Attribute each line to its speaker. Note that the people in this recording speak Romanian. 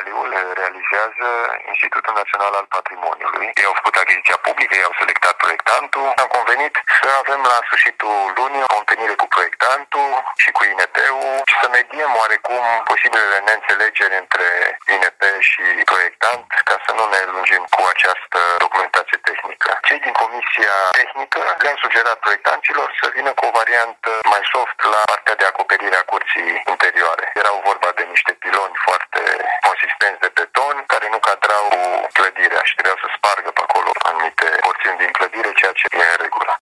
Speaker 1: detaliul realizează Institutul Național al Patrimoniului. Ei au făcut achiziția publică, ei au selectat proiectantul. Am convenit să avem la sfârșitul lunii o întâlnire cu proiectantul și cu INP-ul și să mediem oarecum posibilele neînțelegeri între INP și proiectant, ca să nu ne lungim cu această documentație tehnică. Cei din Comisia Tehnică le-au sugerat proiectanților să vină cu o variantă mai soft la partea de acoperire a curții interioare. Era